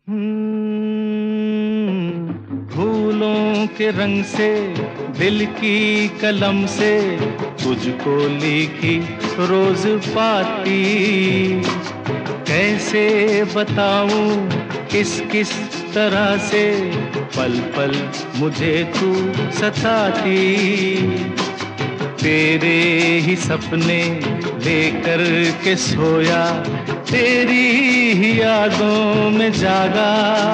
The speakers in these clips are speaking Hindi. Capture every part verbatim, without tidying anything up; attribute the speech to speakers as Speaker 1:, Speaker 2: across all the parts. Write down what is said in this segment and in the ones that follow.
Speaker 1: हम्म, फूलों के रंग से दिल की कलम से तुझको लिखी रोज पाती, कैसे बताऊं किस किस तरह से पल पल मुझे तू सताती। तेरे ही सपने लेकर के सोया, तेरी ही यादों में जागा,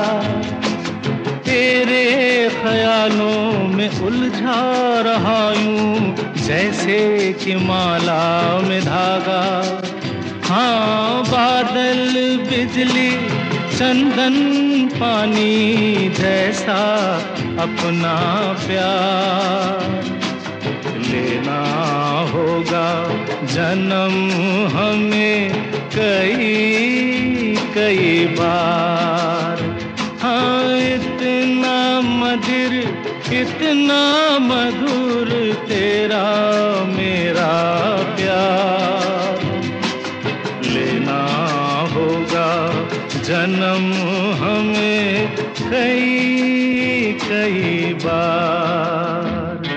Speaker 1: तेरे ख्यालों में उलझा रहा यूं जैसे कि माला में धागा। हाँ, बादल बिजली चंदन पानी जैसा अपना प्यार लेना होगा जन्म हमें कई कई बार। हाँ, इतना मधुर इतना मधुर तेरा मेरा प्यार लेना होगा जन्म हमें कई कई बार।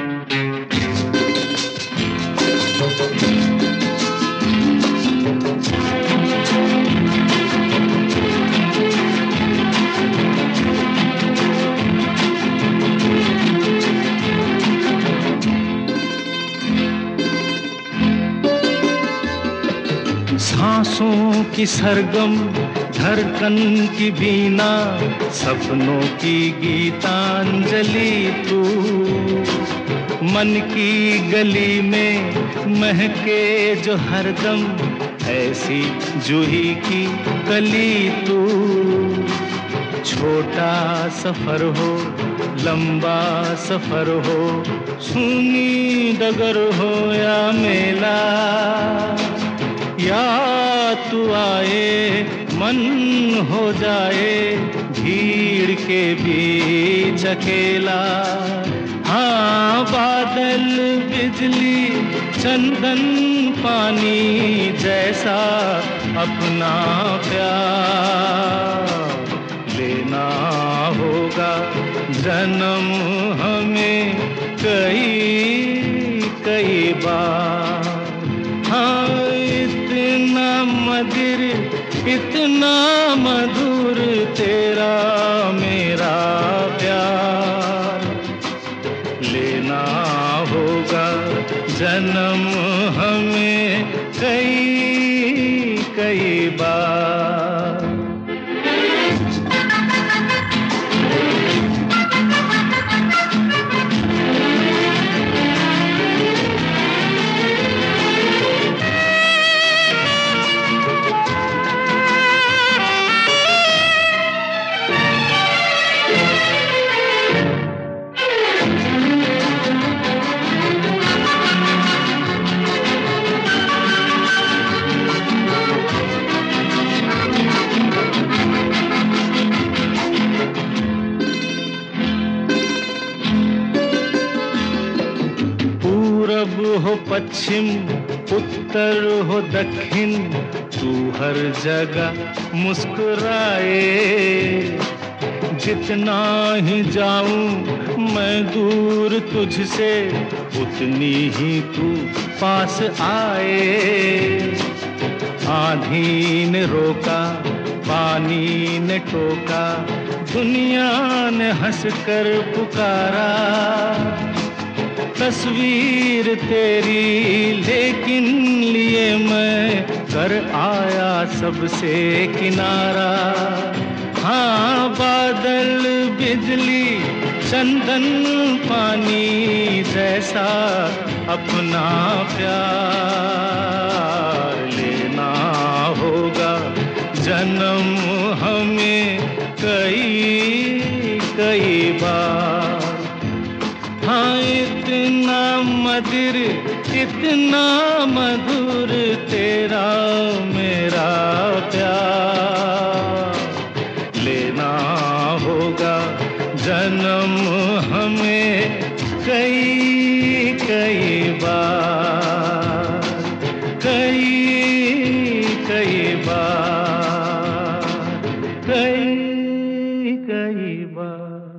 Speaker 1: सांसों की सरगम धड़कन की बीना, सपनों की गीतांजलि तू, मन की गली में महके जो हरदम ऐसी जूही की कली तू। छोटा सफर हो लंबा सफर हो, सूनी डगर हो या मेला, या तू आए मन हो जाए भीड़ के बीच अकेला। हाँ, बादल बिजली चंदन पानी जैसा अपना प्यार लेना होगा जन्म हमें कई कई बार। हाँ, इतना मधुर इतना मधुर तेरा मेरा प्यार लेना होगा जन्म हमें कई कई बार। पूरब हो पश्चिम उत्तर हो दक्षिण, तू हर जगह मुस्कुराए। जितना ही जाऊं मैं दूर तुझसे, उतनी ही तू पास आए। आंधी ने रोका पानी ने टोका, दुनिया ने हंसकर पुकारा। तस्वीर तेरी लेकिन लिए मैं कर आया सबसे किनारा। हाँ, बादल बिजली चंदन पानी जैसा अपना प्यार लेना होगा जन्म हमें कई कई बार। हाँ, इतना मधुर इतना मधुर तेरा मेरा प्यार लेना होगा जन्म हमें कई कई बार कई कई बार कई बार।